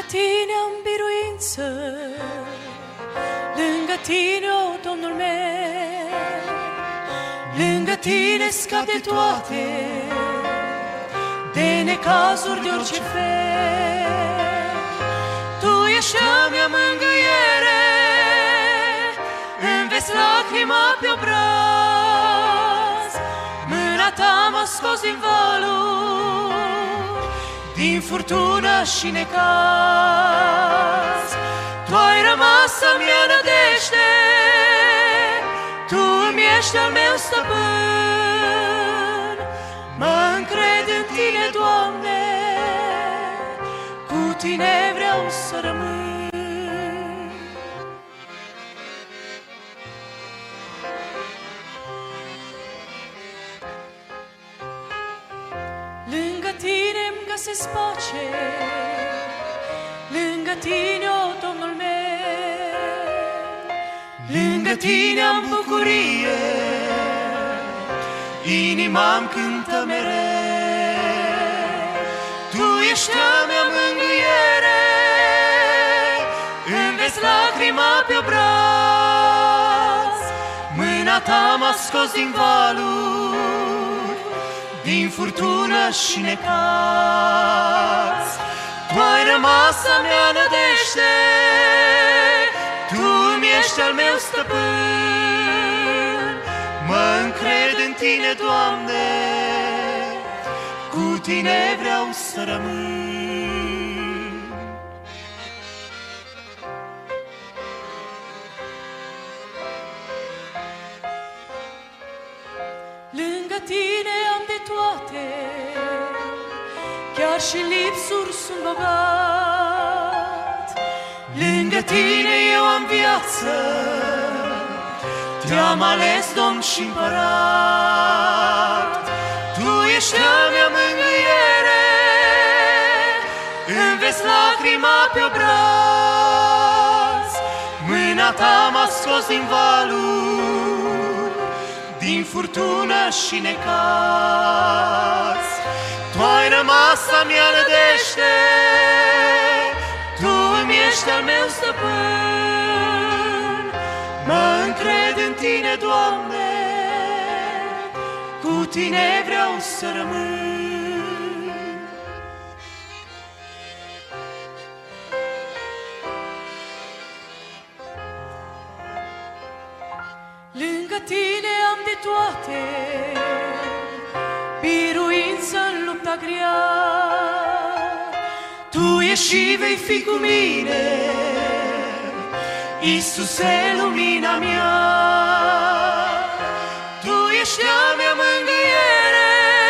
Tine am biruință, lângă Tine, o Domnul meu, lângă Tine scap de toate, de necazuri de orice fel. Tu ești a mea mângâiere, îmi vezi lacrima pe obraz, mâna Ta m-a scos din valuri, din furtună și necaz. Tu ai rămas a mea nădejde, Tu îmi ești al meu stăpân. Mă încred în Tine, Doamne, cu Tine vreau să rămân. Lângă Tine îmi găsesc pace, lângă Tine, o Domnul meu, lângă Tine am bucurie, inima-mi cântă mereu. Tu ești a mea mângâiere, îmi vezi lacrima pe obraz, mâna Ta m-a scos din valuri, din furtună și necaz. Tu ai rămas a mea nădejde, Tu îmi ești al meu stăpân. Mă încred în Tine, Doamne, cu Tine vreau să rămân. Lângă Tine am de toate, chiar și lipsuri sunt bogat. Lângă Tine eu am viață, Te-am ales, Domn și Împărat. Tu ești a mea mângâiere, îmi vezi lacrima pe obraz, mâna Ta m-a scos din valuri, din furtună și necaz. Tu ai rămas a mea nădejde, Tu îmi ești al meu stăpân. Mă încred în Tine, Doamne, cu Tine vreau să rămân. Lângă Tine am de toate, biruință în lupta grea. Tu ești și vei fi cu mine, Iisuse, lumina mea. Tu ești a mea mângâiere,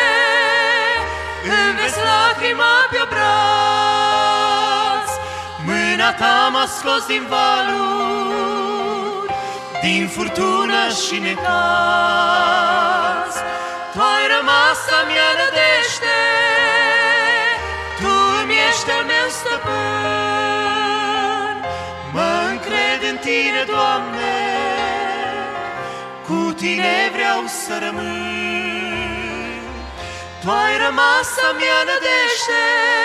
îmi vezi lacrima pe obraz, mâna Ta m-a scos din valuri, din furtună și necaz. Tu ai rămas a mea nădejde, Tu îmi ești al meu stăpân. Mă încred în Tine, Doamne, cu Tine vreau să rămân. Tu ai rămas a mea nădejde,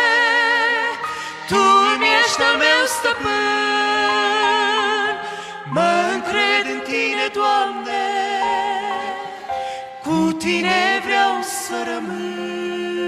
Tu îmi ești al meu stăpân. Mă încred în Tine, Doamne, cu Tine vreau să rămân.